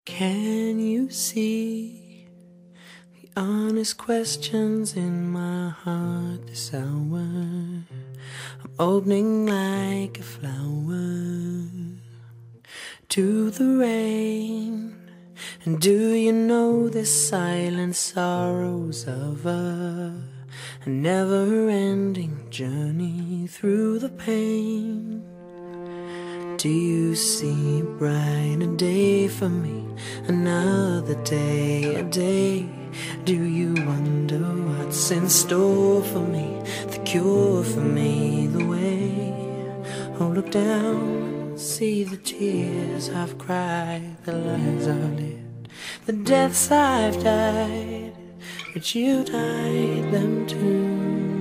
Can you see the honest questions in my heart this hour? I'm opening like a flower to the rain. And do you know the silent sorrows of a never-ending journey through the pain? Do you see a brighter day for me? Another day, a day. Do you wonder what's in store for me? The cure for me, the way. Oh, look down, see the tears I've cried, the lives I've lived, the deaths I've died, but you died them too.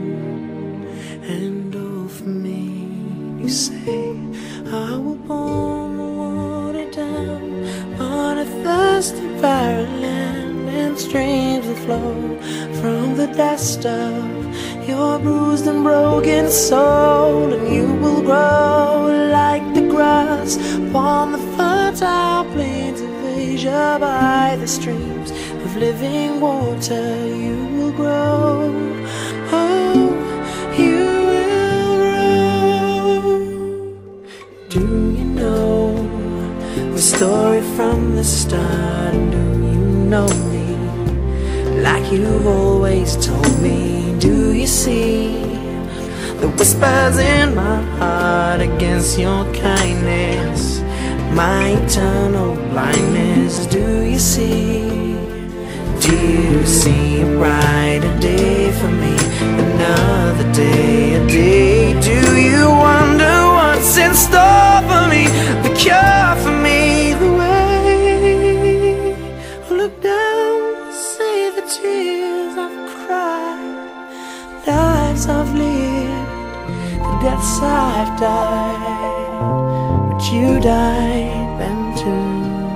And all for me, you say, I will pour the water down on a thirsty barren land, and streams will flow from the dust of your bruised and broken soul. And you will grow like the grass upon the fertile plains of Asia. By the streams of living water you will grow. Oh, you will grow. Do you know the story from the start? And do you know me like you've always told me? Do you see the whispers in my heart against your kindness, my eternal blindness? Do you see? Do you see a brighter day for me? Another day, a day. Do you wonder what's in store for me? The cure for me, the way. Look down, see the tears I've cried, the lives I've lived, the deaths I've died, but you died them too.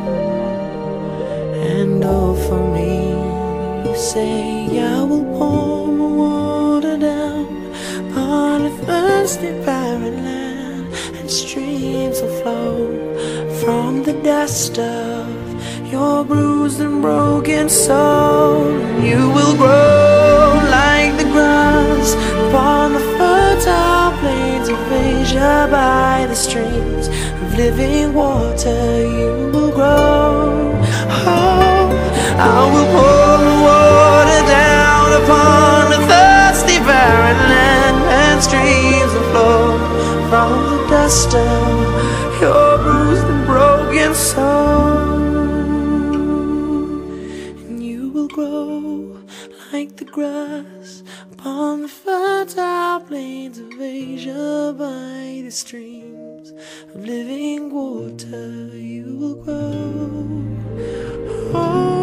And all for me, you say, I will pour my water down on a thirsty barren land, and streams will flow from the dust of your bruised and broken soul. And you will grow like the grass upon the fertile plains of Asia. By the streams of living water you will grow. Oh, I will pour the water down upon the thirsty barren land, and streams will flow from the dust of your bruised and broken soul. And you will grow like the grass upon the fertile plains of Asia. By the streams of living water you will grow. Oh.